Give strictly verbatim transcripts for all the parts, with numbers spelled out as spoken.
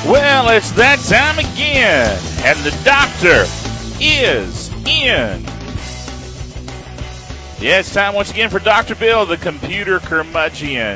Well, it's that time again, and the doctor is in. Yeah, it's time once again for Doctor Bill, the computer curmudgeon.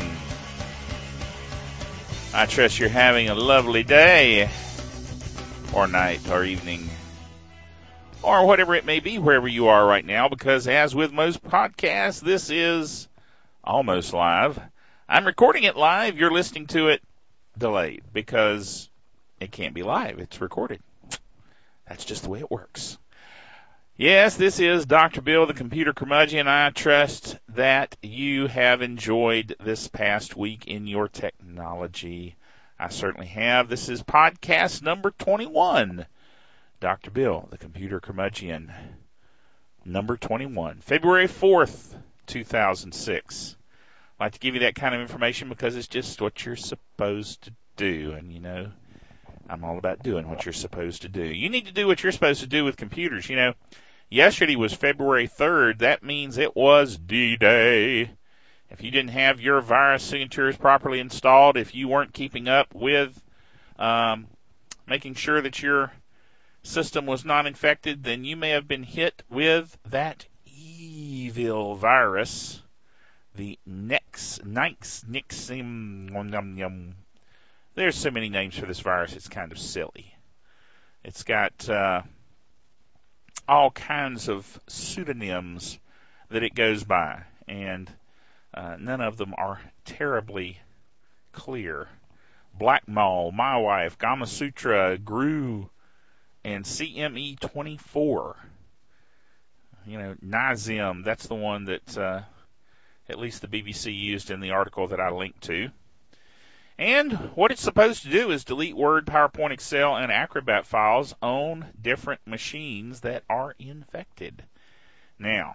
I trust you're having a lovely day, or night, or evening, or whatever it may be, wherever you are right now, because as with most podcasts, this is almost live. I'm recording it live. You're listening to it delayed, because it can't be live. It's recorded. That's just the way it works. Yes, this is Doctor Bill, the computer curmudgeon. I trust that you have enjoyed this past week in your technology. I certainly have. This is podcast number twenty-one. Doctor Bill, the computer curmudgeon. Number twenty-one. February fourth, two thousand six. I like to give you that kind of information because it's just what you're supposed to do. And, you know, I'm all about doing what you're supposed to do. You need to do what you're supposed to do with computers. You know, yesterday was February third. That means it was D-Day. If you didn't have your virus signatures properly installed, if you weren't keeping up with um, making sure that your system was not infected, then you may have been hit with that evil virus, the Nex, Nix, Nixim, um, um, um. There's so many names for this virus, it's kind of silly. It's got uh, all kinds of pseudonyms that it goes by, and uh, none of them are terribly clear. Black Mall, My Wife, Gamma Sutra, Gru, and C M E twenty-four. You know, Nazim, that's the one that uh, at least the B B C used in the article that I linked to. And what it's supposed to do is delete Word, PowerPoint, Excel, and Acrobat files on different machines that are infected. Now,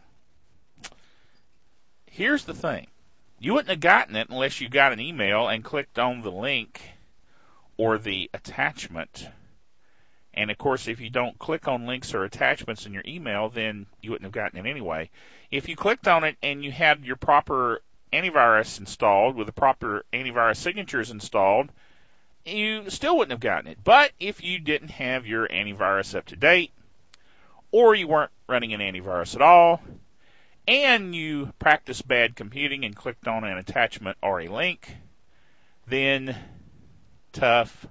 here's the thing. You wouldn't have gotten it unless you got an email and clicked on the link or the attachment. And, of course, if you don't click on links or attachments in your email, then you wouldn't have gotten it anyway. If you clicked on it and you had your proper antivirus installed with the proper antivirus signatures installed, you still wouldn't have gotten it. But if you didn't have your antivirus up to date, or you weren't running an antivirus at all, and you practiced bad computing and clicked on an attachment or a link, then tough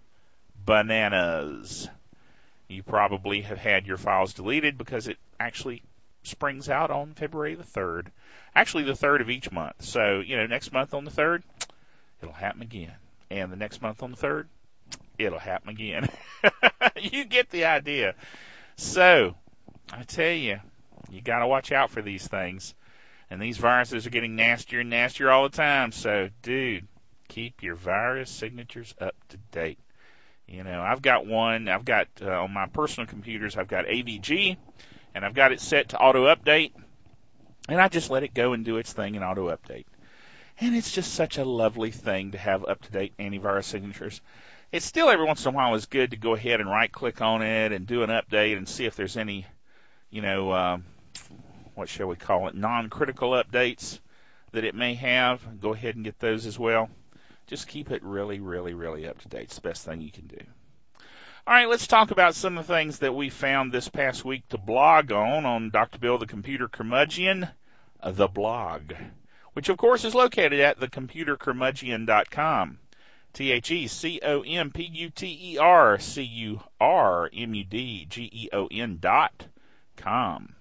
bananas. You probably have had your files deleted because it actually springs out on February the third. Actually, the third of each month. So, you know, next month on the third, it'll happen again. And the next month on the third, it'll happen again. You get the idea. So, I tell you, you got to watch out for these things. And these viruses are getting nastier and nastier all the time. So, dude, keep your virus signatures up to date. You know, I've got one. I've got, uh, on my personal computers, I've got A V G, and I've got it set to auto-update. And I just let it go and do its thing and auto-update. And it's just such a lovely thing to have up-to-date antivirus signatures. It's still every once in a while is good to go ahead and right-click on it and do an update and see if there's any, you know, um, what shall we call it, non-critical updates that it may have. Go ahead and get those as well. Just keep it really, really, really up-to-date. It's the best thing you can do. All right, let's talk about some of the things that we found this past week to blog on, on Doctor Bill, the Computer Curmudgeon, the blog, which, of course, is located at the computer curmudgeon dot com. T H E C O M P U T E R C U R M U D G E O N dot com.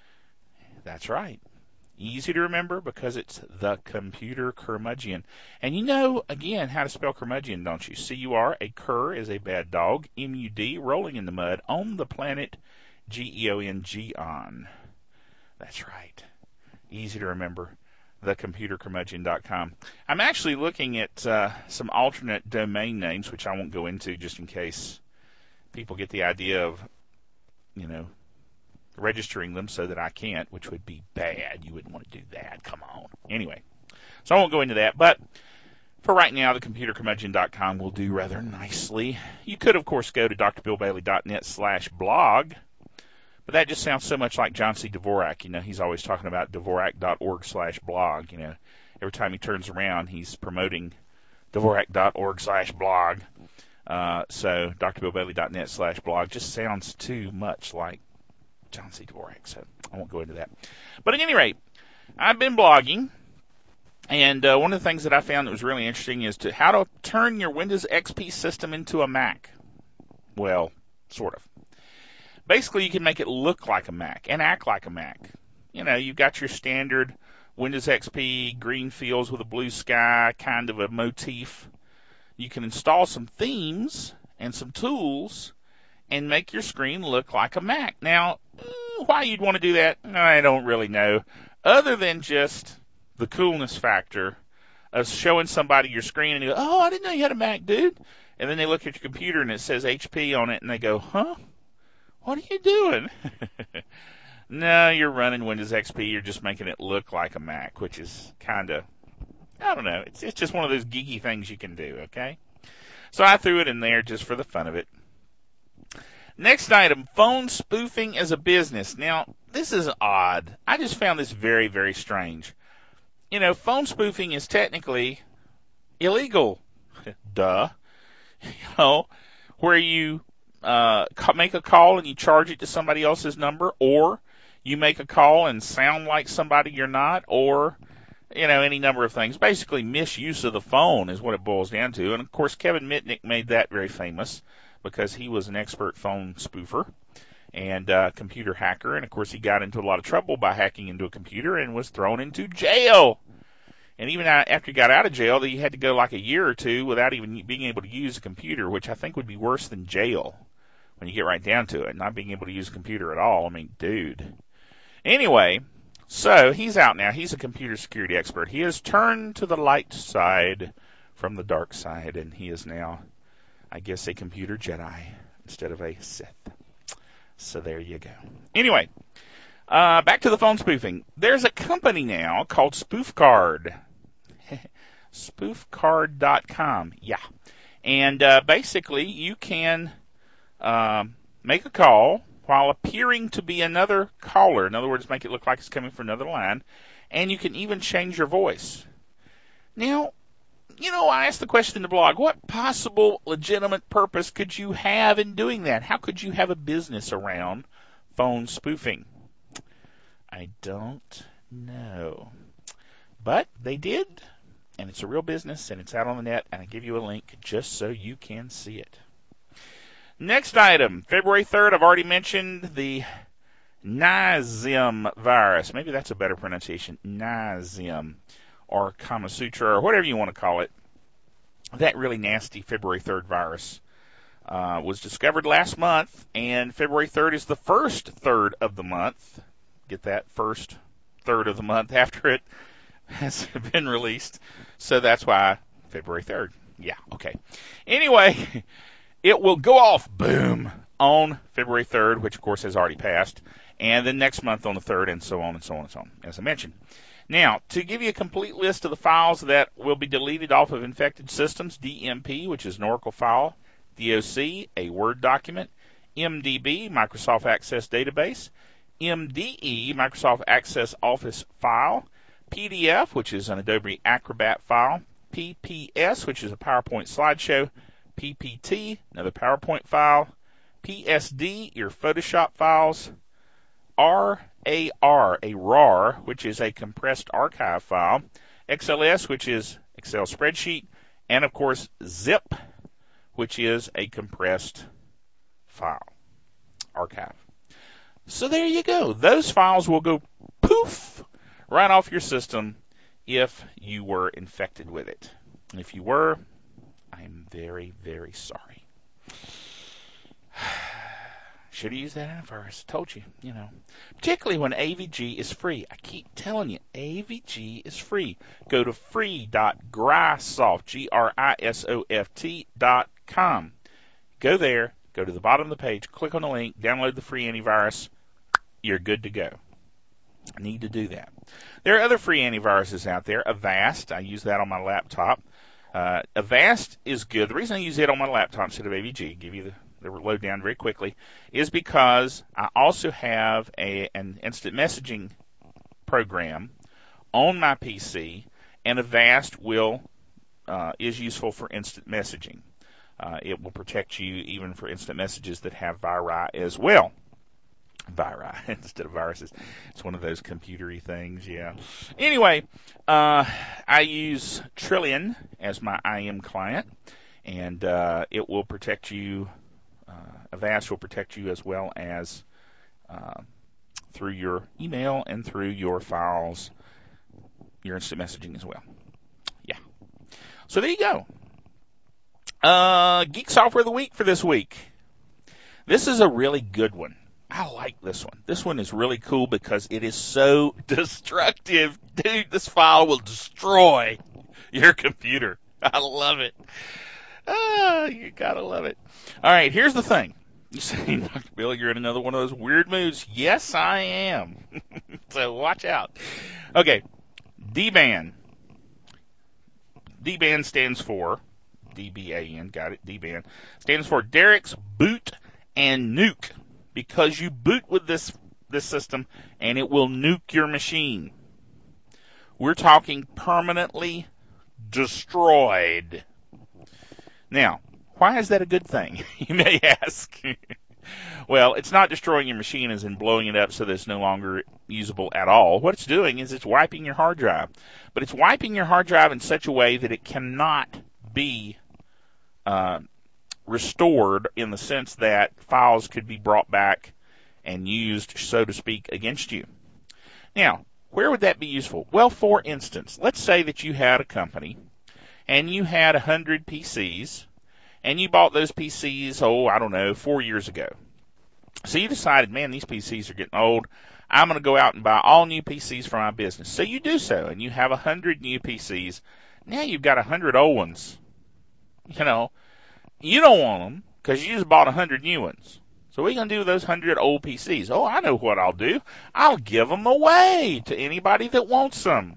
That's right. Easy to remember because it's the computer curmudgeon. And you know, again, how to spell curmudgeon, don't you? C U R, a cur is a bad dog. M U D, rolling in the mud, on the planet, G E O N, G-on. That's right. Easy to remember, the computer curmudgeon dot com. I'm actually looking at uh, some alternate domain names, which I won't go into just in case people get the idea of, you know, registering them so that I can't, which would be bad. You wouldn't want to do that. Come on. Anyway, so I won't go into that. But for right now, the computer curmudgeon dot com will do rather nicely. You could, of course, go to d r bill bailey dot net slash blog. But that just sounds so much like John C. Dvorak. You know, he's always talking about dvorak dot org slash blog. You know, every time he turns around, he's promoting dvorak dot org slash blog. Uh, so d r bill bailey dot net slash blog just sounds too much like John C. Dvorak, so I won't go into that. But at any rate, I've been blogging, and uh, one of the things that I found that was really interesting is to how to turn your Windows X P system into a Mac. Well, sort of. Basically, you can make it look like a Mac and act like a Mac. You know, you've got your standard Windows X P green fields with a blue sky, kind of a motif. You can install some themes and some tools and make your screen look like a Mac. Now, why you'd want to do that, I don't really know, other than just the coolness factor of showing somebody your screen and you go, oh, I didn't know you had a Mac, dude. And then they look at your computer and it says H P on it and they go, huh? What are you doing? No, you're running Windows X P. You're just making it look like a Mac, which is kind of, I don't know. It's, it's just one of those geeky things you can do, okay? So I threw it in there just for the fun of it. Next item, phone spoofing as a business. Now, this is odd. I just found this very, very strange. You know, phone spoofing is technically illegal. Duh. You know, where you uh, make a call and you charge it to somebody else's number, or you make a call and sound like somebody you're not, or, you know, any number of things. Basically, misuse of the phone is what it boils down to. And, of course, Kevin Mitnick made that very famous, because he was an expert phone spoofer and uh, computer hacker. And, of course, he got into a lot of trouble by hacking into a computer and was thrown into jail. And even after he got out of jail, he had to go like a year or two without even being able to use a computer, which I think would be worse than jail when you get right down to it, not being able to use a computer at all. I mean, dude. Anyway, so he's out now. He's a computer security expert. He has turned to the light side from the dark side, and he is now, I guess, a computer Jedi instead of a Sith. So there you go. Anyway, uh, back to the phone spoofing. There's a company now called SpoofCard. spoofcard dot com. Yeah. And uh, basically, you can uh, make a call while appearing to be another caller. In other words, make it look like it's coming from another line. And you can even change your voice. Now, you know, I asked the question in the blog, what possible legitimate purpose could you have in doing that? How could you have a business around phone spoofing? I don't know. But they did, and it's a real business, and it's out on the net, and I give you a link just so you can see it. Next item, February third, I've already mentioned the Naizim virus. Maybe that's a better pronunciation, Naizim, or Kama Sutra, or whatever you want to call it. That really nasty February third virus uh, was discovered last month, and February third is the first third of the month. Get that? First third of the month after it has been released. So that's why February third. Yeah, okay. Anyway, it will go off, boom, on February third, which of course has already passed, and then next month on the third, and so on and so on and so on, as I mentioned. Now, to give you a complete list of the files that will be deleted off of infected systems, D M P, which is an Oracle file, D O C, a Word document, M D B, Microsoft Access Database, M D E, Microsoft Access Office file, P D F, which is an Adobe Acrobat file, P P S, which is a PowerPoint slideshow, P P T, another PowerPoint file, P S D, your Photoshop files, R A R, a RAR, which is a compressed archive file, X L S, which is Excel spreadsheet, and of course ZIP, which is a compressed file, archive. So there you go. Those files will go poof right off your system if you were infected with it. And if you were, I'm very, very sorry. Should have used that antivirus. Told you, you know. Particularly when A V G is free. I keep telling you, A V G is free. Go to free dot grisoft, G R I S O F T dot com. Go there, go to the bottom of the page, click on the link, download the free antivirus. You're good to go. I need to do that. There are other free antiviruses out there. Avast, I use that on my laptop. Uh, Avast is good. The reason I use it on my laptop instead of A V G, give you the they will load down very quickly, is because I also have a, an instant messaging program on my P C, and Avast will uh, is useful for instant messaging. Uh, it will protect you even for instant messages that have viri as well. Viri instead of viruses. It's one of those computery things, yeah. Anyway, uh, I use Trillian as my I M client, and uh, it will protect you. Uh, Avast will protect you as well as uh, through your email and through your files, your instant messaging as well. Yeah. So there you go. Uh, Geek Software of the Week for this week. This is a really good one. I like this one. This one is really cool because it is so destructive. Dude, this file will destroy your computer. I love it. Ah, you gotta love it. All right, here's the thing. You say, Doctor Bill, you're in another one of those weird moods. Yes, I am. So watch out. Okay, D BAN. D BAN stands for, D B A N, got it, D BAN, stands for Derek's Boot and Nuke, because you boot with this, this system and it will nuke your machine. We're talking permanently destroyed. Now, why is that a good thing, you may ask? Well, it's not destroying your machine as in blowing it up so that it's no longer usable at all. What it's doing is it's wiping your hard drive. But it's wiping your hard drive in such a way that it cannot be uh, restored in the sense that files could be brought back and used, so to speak, against you. Now, where would that be useful? Well, for instance, let's say that you had a company and you had one hundred P Cs, and you bought those P Cs, oh, I don't know, four years ago. So you decided, man, these P Cs are getting old. I'm going to go out and buy all new P Cs for my business. So you do so, and you have one hundred new P Cs. Now you've got one hundred old ones. You know, you don't want them because you just bought one hundred new ones. So what are you going to do with those one hundred old P Cs? Oh, I know what I'll do. I'll give them away to anybody that wants them.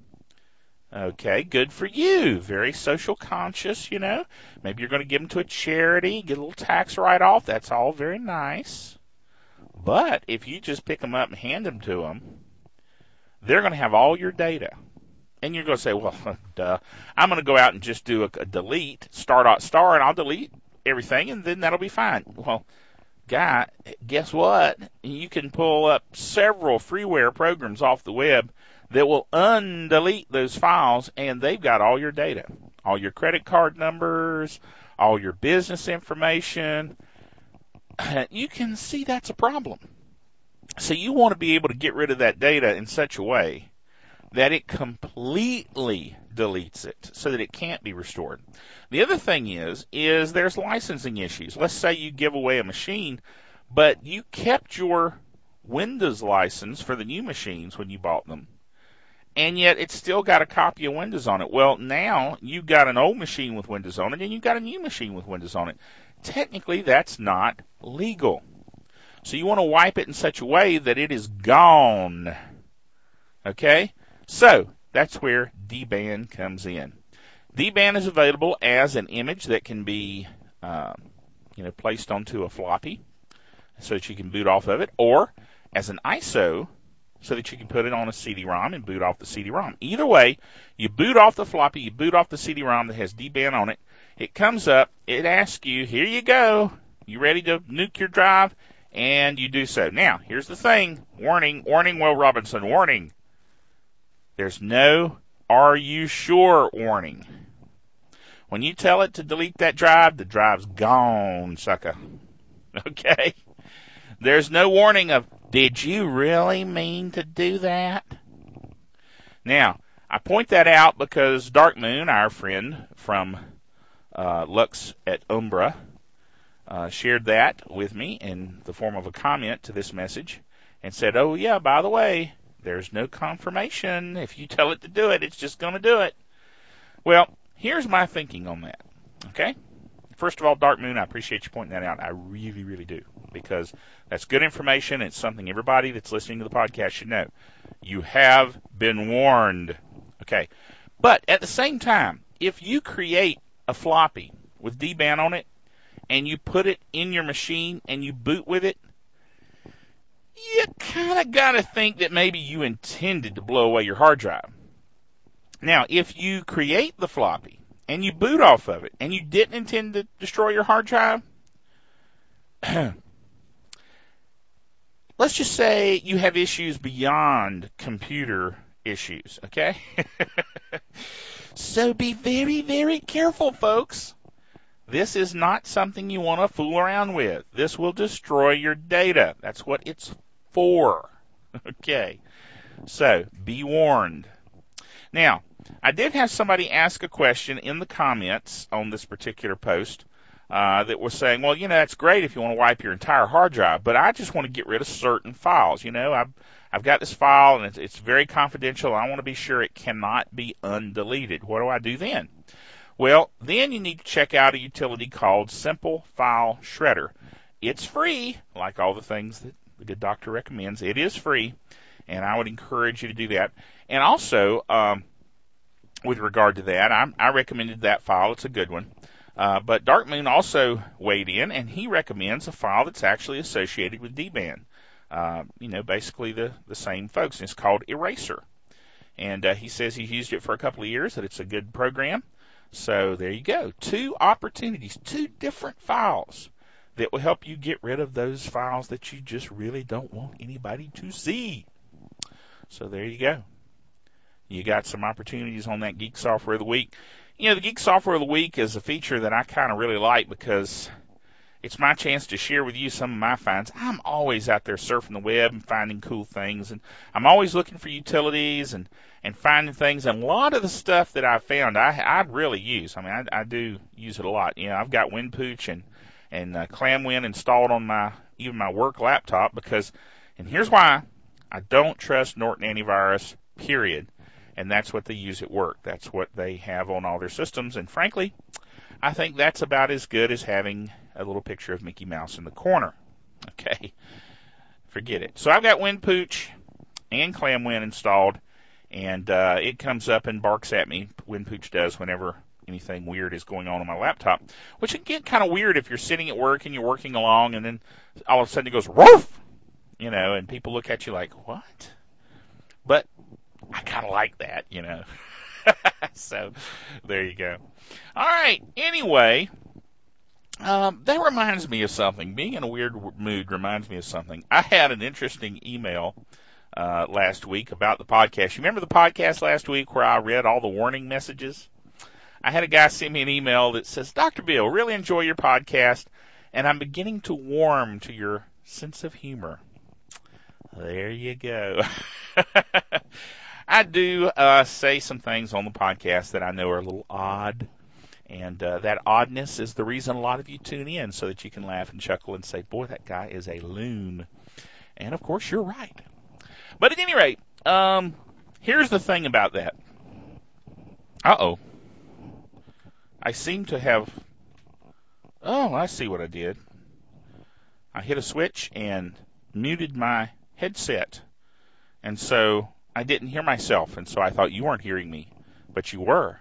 Okay, good for you. Very social conscious, you know. Maybe you're going to give them to a charity, get a little tax write-off. That's all very nice. But if you just pick them up and hand them to them, they're going to have all your data. And you're going to say, well, duh, I'm going to go out and just do a, a delete, star dot star, and I'll delete everything, and then that'll be fine. Well, guy, guess what? You can pull up several freeware programs off the web that will undelete those files, and they've got all your data, all your credit card numbers, all your business information. You can see that's a problem. So you want to be able to get rid of that data in such a way that it completely deletes it so that it can't be restored. The other thing is, is there's licensing issues. Let's say you give away a machine, but you kept your Windows license for the new machines when you bought them, and yet it's still got a copy of Windows on it. Well, now you've got an old machine with Windows on it, and you've got a new machine with Windows on it. Technically, that's not legal. So you want to wipe it in such a way that it is gone. Okay? So that's where D BAN comes in. D BAN is available as an image that can be um, you know, placed onto a floppy so that you can boot off of it, or as an I S O so that you can put it on a C D ROM and boot off the C D ROM. Either way, you boot off the floppy, you boot off the C D ROM that has D BAN on it. It comes up, it asks you, here you go, you ready to nuke your drive? And you do so. Now, here's the thing. Warning, warning, Will Robinson, warning. There's no are you sure warning. When you tell it to delete that drive, the drive's gone, sucker. Okay? There's no warning of, did you really mean to do that? Now, I point that out because Dark Moon, our friend from uh, Lux et Umbra, uh, shared that with me in the form of a comment to this message and said, oh, yeah, by the way, there's no confirmation. If you tell it to do it, it's just going to do it. Well, here's my thinking on that, okay? First of all, Dark Moon, I appreciate you pointing that out. I really, really do, because that's good information. It's something everybody that's listening to the podcast should know. You have been warned, okay? But at the same time, if you create a floppy with D BAN on it and you put it in your machine and you boot with it, you kind of got to think that maybe you intended to blow away your hard drive. Now, if you create the floppy and you boot off of it, and you didn't intend to destroy your hard drive, let's just say you have issues beyond computer issues, okay? So be very, very careful, folks. This is not something you want to fool around with. This will destroy your data. That's what it's for. Okay. So be warned. Now, I did have somebody ask a question in the comments on this particular post uh, that was saying, well, you know, that's great if you want to wipe your entire hard drive, but I just want to get rid of certain files. You know, I've, I've got this file, and it's, it's very confidential. I want to be sure it cannot be undeleted. What do I do then? Well, then you need to check out a utility called Simple File Shredder. It's free, like all the things that the good doctor recommends. It is free, and I would encourage you to do that. And also, um, with regard to that, I, I recommended that file. It's a good one. Uh, but Dark Moon also weighed in, and he recommends a file that's actually associated with D-Band. Uh, you know, basically the, the same folks. And it's called Eraser. And uh, he says he's used it for a couple of years, that it's a good program. So there you go. Two opportunities, two different files that will help you get rid of those files that you just really don't want anybody to see. So there you go. You got some opportunities on that Geek Software of the Week. You know, the Geek Software of the Week is a feature that I kind of really like because it's my chance to share with you some of my finds. I'm always out there surfing the web and finding cool things, and I'm always looking for utilities and, and finding things. And a lot of the stuff that I found, I I really use. I mean, I, I do use it a lot. You know, I've got WinPooch and and uh, ClamWin installed on my even my work laptop because, and here's why, I don't trust Norton Antivirus. Period. And that's what they use at work. That's what they have on all their systems. And frankly, I think that's about as good as having a little picture of Mickey Mouse in the corner. Okay, forget it. So I've got WinPooch and ClamWin installed, and uh, it comes up and barks at me. WinPooch does whenever anything weird is going on on my laptop, which can get kind of weird if you're sitting at work and you're working along, and then all of a sudden it goes, woof, you know, and people look at you like, what? But I kind of like that, you know. So there you go. All right, anyway, um, that reminds me of something. Being in a weird mood reminds me of something. I had an interesting email uh, last week about the podcast. You remember the podcast last week where I read all the warning messages? I had a guy send me an email that says, Doctor Bill, really enjoy your podcast, and I'm beginning to warm to your sense of humor. There you go. I do uh, say some things on the podcast that I know are a little odd, and uh, that oddness is the reason a lot of you tune in, so that you can laugh and chuckle and say, boy, that guy is a loon. And, of course, you're right. But at any rate, um, here's the thing about that. Uh-oh. I seem to have... Oh, I see what I did. I hit a switch and muted my headset. And so I didn't hear myself, and so I thought you weren't hearing me, but you were.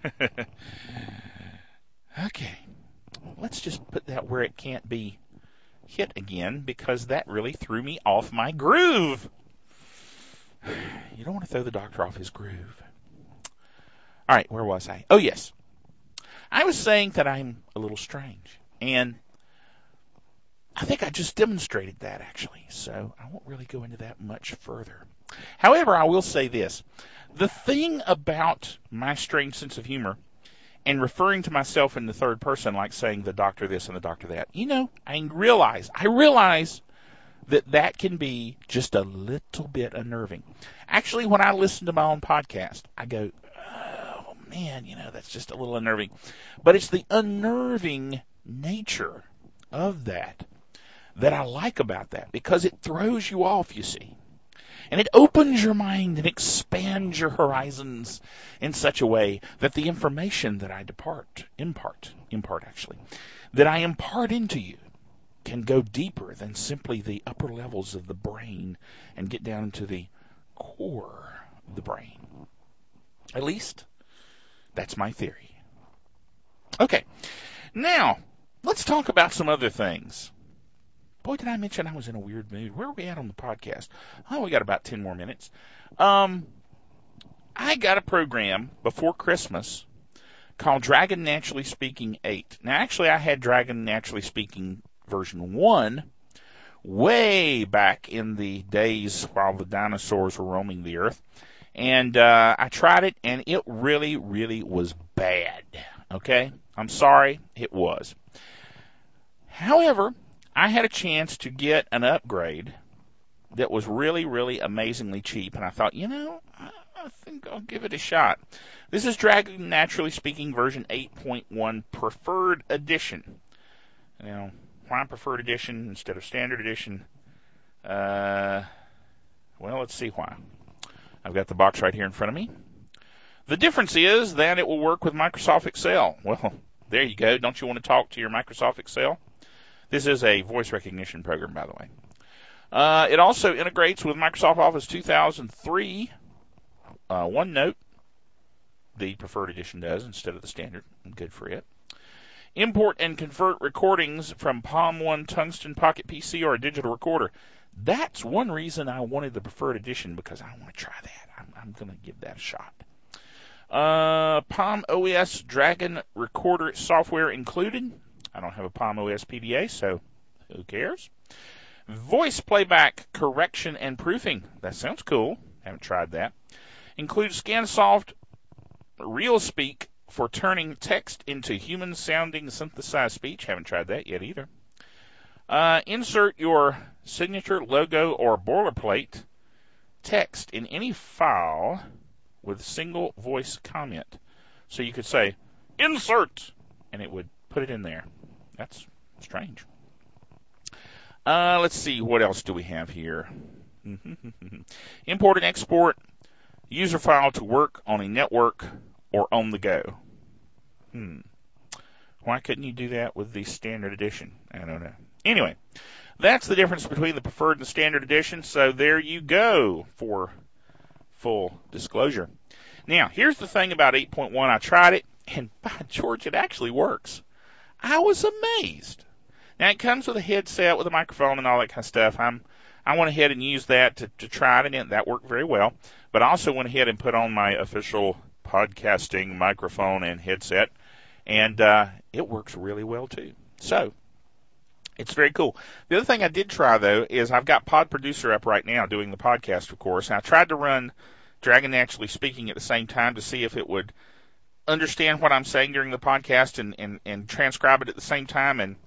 Okay, let's just put that where it can't be hit again, because that really threw me off my groove. You don't want to throw the doctor off his groove. All right, where was I? Oh, yes. I was saying that I'm a little strange, and I think I just demonstrated that, actually, so I won't really go into that much further. However, I will say this. The thing about my strange sense of humor and referring to myself in the third person, like saying the doctor this and the doctor that, you know, I realize, I realize that that can be just a little bit unnerving. Actually, when I listen to my own podcast, I go, oh, man, you know, that's just a little unnerving. But it's the unnerving nature of that that I like about that, because it throws you off, you see. And it opens your mind and expands your horizons in such a way that the information that I depart, impart, impart actually, that I impart into you can go deeper than simply the upper levels of the brain and get down into the core of the brain. At least, that's my theory. Okay, now, let's talk about some other things. Boy, did I mention I was in a weird mood. Where are we at on the podcast? Oh, we got about ten more minutes. Um, I got a program before Christmas called Dragon Naturally Speaking eight. Now, actually, I had Dragon Naturally Speaking version one way back in the days while the dinosaurs were roaming the earth. And uh, I tried it, and it really, really was bad. Okay? I'm sorry, it was. However, I had a chance to get an upgrade that was really, really amazingly cheap, and I thought, you know, I think I'll give it a shot. This is Dragon Naturally Speaking version eight point one Preferred Edition. Now, why Preferred Edition instead of Standard Edition? Uh, well, let's see why. I've got the box right here in front of me. The difference is that it will work with Microsoft Excel. Well, there you go. Don't you want to talk to your Microsoft Excel? This is a voice recognition program, by the way. Uh, it also integrates with Microsoft Office two thousand three, uh, OneNote. The Preferred Edition does instead of the Standard. Good for it. Import and convert recordings from Palm One Tungsten Pocket P C or a digital recorder. That's one reason I wanted the Preferred Edition, because I want to try that. I'm, I'm going to give that a shot. Uh, Palm O S Dragon Recorder software included. I don't have a Palm O S P D A, so who cares? Voice playback correction and proofing. That sounds cool. Haven't tried that. Includes ScanSoft RealSpeak for turning text into human-sounding synthesized speech. Haven't tried that yet either. Uh, insert your signature, logo, or boilerplate text in any file with single voice comment. So you could say, insert, and it would put it in there. That's strange. Uh, let's see, what else do we have here? Import and export user file to work on a network or on the go. Hmm. Why couldn't you do that with the Standard Edition? I don't know. Anyway, that's the difference between the Preferred and the Standard Edition, so there you go for full disclosure. Now, here's the thing about eight point one. I tried it, and by George, it actually works. I was amazed. Now, it comes with a headset with a microphone and all that kind of stuff. I'm, I went ahead and used that to, to try it, and that worked very well. But I also went ahead and put on my official podcasting microphone and headset, and uh, it works really well, too. So, it's very cool. The other thing I did try, though, is I've got Pod Producer up right now doing the podcast, of course, and I tried to run Dragon Naturally Speaking at the same time to see if it would understand what I'm saying during the podcast and, and, and transcribe it at the same time, and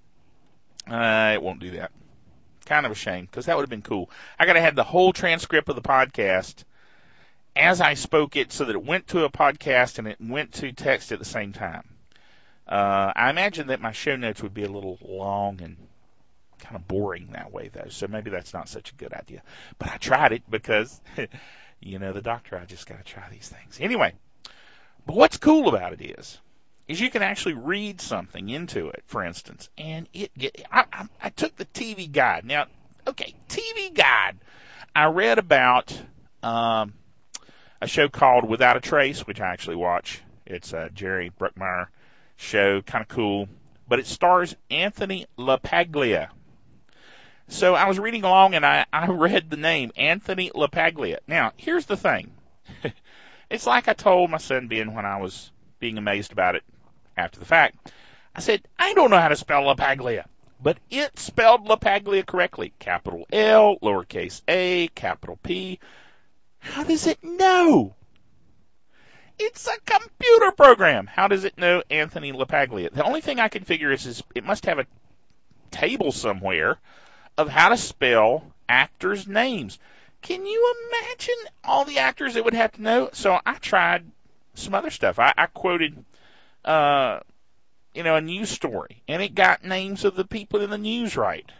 uh, it won't do that. Kind of a shame, because that would have been cool. I got to have the whole transcript of the podcast as I spoke it so that it went to a podcast and it went to text at the same time. Uh, I imagine that my show notes would be a little long and kind of boring that way, though, so maybe that's not such a good idea. But I tried it because, you know, the doctor, I just got to try these things. Anyway, but what's cool about it is, is you can actually read something into it, for instance, and it get, I, I, I took the T V Guide. Now, okay, T V Guide. I read about um, a show called Without a Trace, which I actually watch. It's a Jerry Bruckheimer show, kind of cool, but it stars Anthony LaPaglia. So I was reading along, and I, I read the name, Anthony LaPaglia. Now, here's the thing. It's like I told my son Ben when I was being amazed about it after the fact. I said, I don't know how to spell LaPaglia, but it spelled LaPaglia correctly. Capital L, lowercase a, capital P. How does it know? It's a computer program. How does it know Anthony LaPaglia? The only thing I can figure is, is it must have a table somewhere of how to spell actors' names. Can you imagine all the actors it would have to know? So I tried some other stuff. I, I quoted, uh, you know, a news story, and it got names of the people in the news right.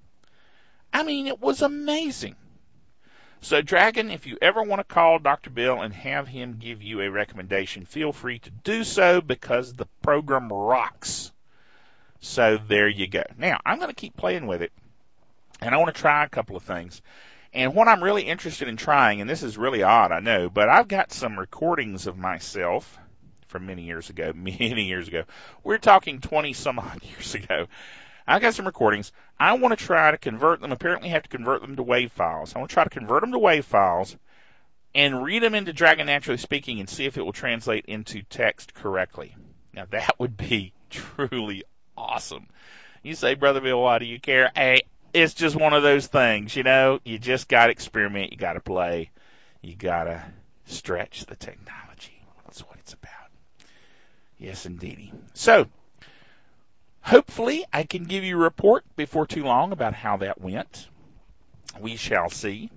I mean, it was amazing. So, Dragon, if you ever want to call Doctor Bill and have him give you a recommendation, feel free to do so because the program rocks. So, there you go. Now, I'm going to keep playing with it, and I want to try a couple of things. And what I'm really interested in trying, and this is really odd, I know, but I've got some recordings of myself from many years ago, many years ago. We're talking twenty-some-odd years ago. I've got some recordings. I want to try to convert them. Apparently, I have to convert them to WAV files. I want to try to convert them to WAV files and read them into Dragon Naturally Speaking and see if it will translate into text correctly. Now, that would be truly awesome. You say, Brother Bill, why do you care? Hey, it's just one of those things, you know. You just got to experiment. You got to play. You got to stretch the technology. That's what it's about. Yes, indeedy. So, hopefully, I can give you a report before too long about how that went. We shall see.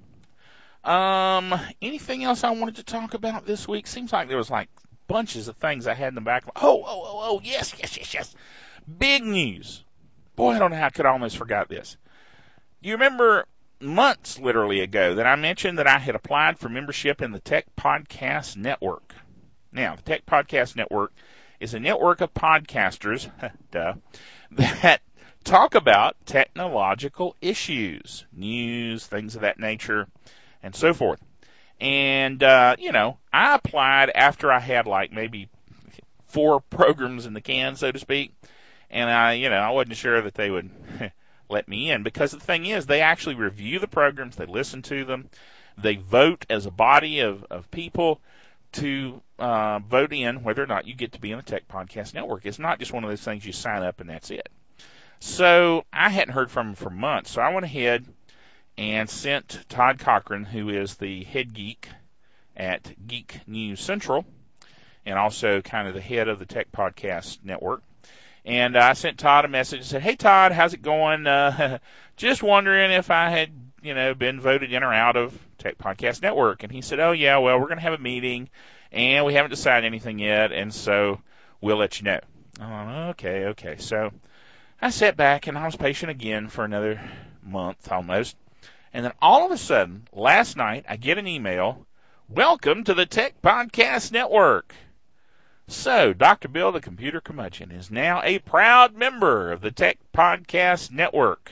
Um, anything else I wanted to talk about this week? Seems like there was like bunches of things I had in the back. Oh, oh, oh, oh, yes, yes, yes, yes. Big news. Boy, I don't know how I could almost forgot this. You remember months literally ago that I mentioned that I had applied for membership in the Tech Podcast Network. Now, the Tech Podcast Network is a network of podcasters duh, that talk about technological issues, news, things of that nature, and so forth. And, uh, you know, I applied after I had like maybe four programs in the can, so to speak. And I, you know, I wasn't sure that they would let me in, because the thing is, they actually review the programs, they listen to them, they vote as a body of, of people to uh, vote in whether or not you get to be in the Tech Podcast Network. It's not just one of those things you sign up and that's it. So I hadn't heard from them for months, so I went ahead and sent Todd Cochran, who is the head geek at Geek News Central, and also kind of the head of the Tech Podcast Network. And I sent Todd a message and said, hey, Todd, how's it going? Uh, just wondering if I had, you know, been voted in or out of Tech Podcast Network. And he said, oh, yeah, well, we're going to have a meeting, and we haven't decided anything yet, and so we'll let you know. Oh, okay, okay. So I sat back, and I was patient again for another month almost. And then all of a sudden, last night, I get an email, welcome to the Tech Podcast Network. So, Doctor Bill, the Computer Curmudgeon, is now a proud member of the Tech Podcast Network.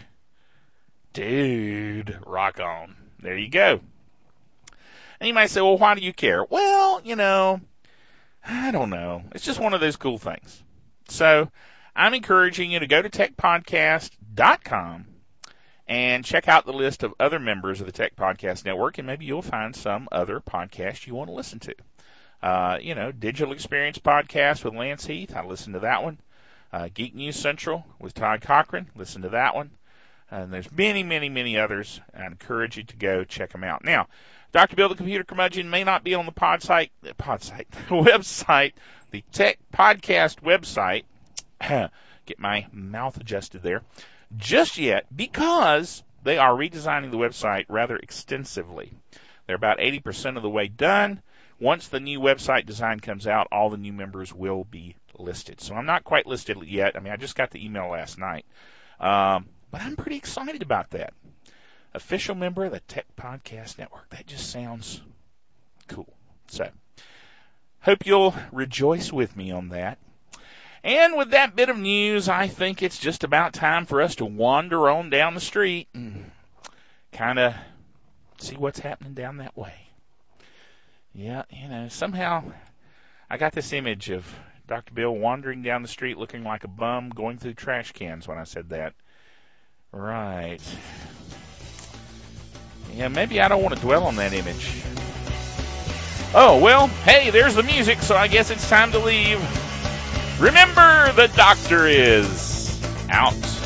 Dude, rock on. There you go. And you might say, well, why do you care? Well, you know, I don't know. It's just one of those cool things. So, I'm encouraging you to go to tech podcast dot com and check out the list of other members of the Tech Podcast Network, and maybe you'll find some other podcast you want to listen to. Uh, you know, Digital Experience Podcast with Lance Heath, I listened to that one. Uh, Geek News Central with Todd Cochran, listen to that one. And there's many, many, many others. I encourage you to go check them out. Now, Doctor Bill, the Computer Curmudgeon, may not be on the pod site, pod site, website, the Tech Podcast website. Get my mouth adjusted there. Just yet, because they are redesigning the website rather extensively. They're about eighty percent of the way done. Once the new website design comes out, all the new members will be listed. So I'm not quite listed yet. I mean, I just got the email last night. Um, but I'm pretty excited about that. Official member of the Tech Podcast Network. That just sounds cool. So, hope you'll rejoice with me on that. And with that bit of news, I think it's just about time for us to wander on down the street and kind of see what's happening down that way. Yeah, you know, somehow I got this image of Doctor Bill wandering down the street looking like a bum going through trash cans when I said that. Right. Yeah, maybe I don't want to dwell on that image. Oh, well, hey, there's the music, so I guess it's time to leave. Remember, the doctor is out.